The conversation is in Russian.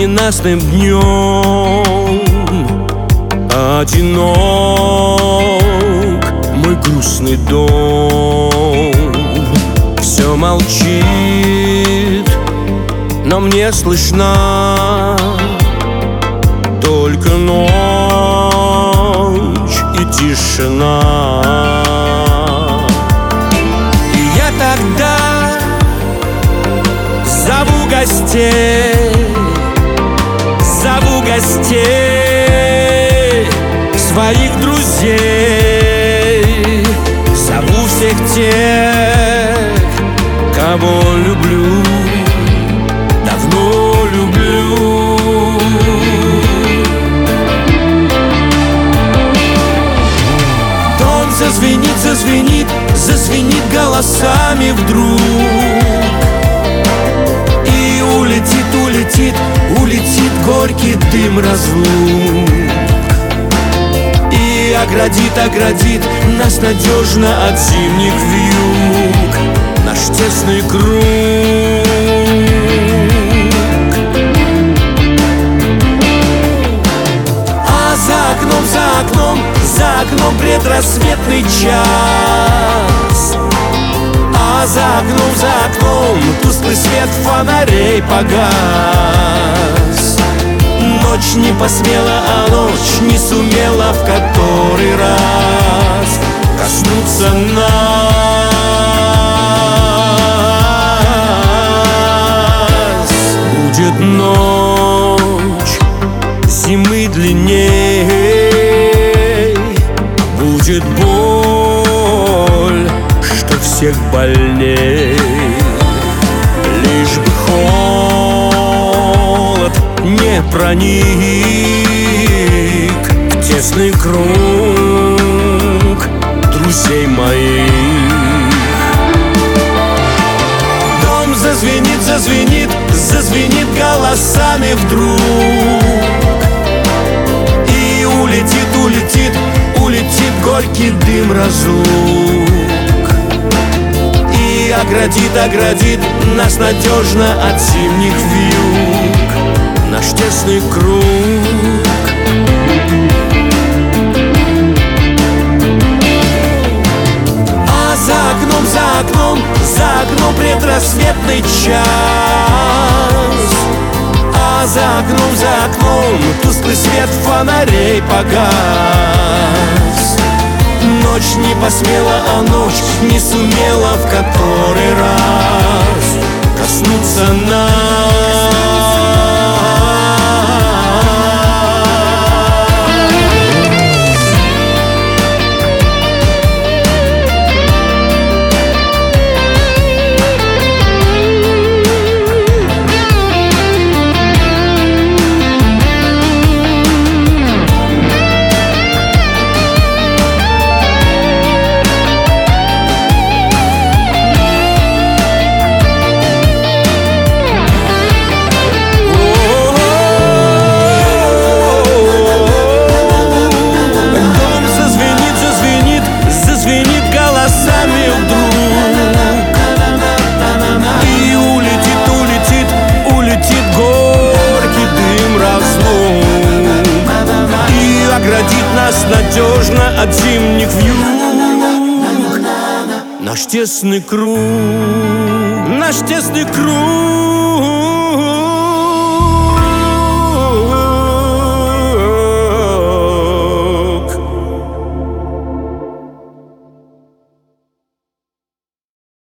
ненастным днем одинок мой грустный дом. Все молчит, но мне слышна только ночь и тишина. И я тогда зову гостей, своих друзей, зову всех тех, кого люблю, давно люблю. Дом зазвенит, зазвенит, зазвенит голосами вдруг, и улетит, улетит, улетит горький дым разлук, и оградит, оградит нас надежно от зимних вьюг наш тесный круг. А за окном, за окном, за окном предрассветный час, а за окном тусклый свет фонарей погас. Ночь не посмела, а ночь не сумела в который раз коснуться нас. Будет ночь зимы длинней, будет боль, что всех больней. Лишь бы холод не проник в тесный круг друзей моих. Дом зазвенит, зазвенит, зазвенит голосами вдруг, и улетит, улетит, улетит горький дым разлук, и оградит, оградит нас надежно от зимних вьюг наш тесный круг. А за окном, за окном, за окном предрассветный час, а за окном тусклый свет фонарей погас. Ночь не посмела, а ночь не сумела в который раз коснуться нас. Оградит нас надежно от зимних вьюг наш тесный круг, наш тесный круг.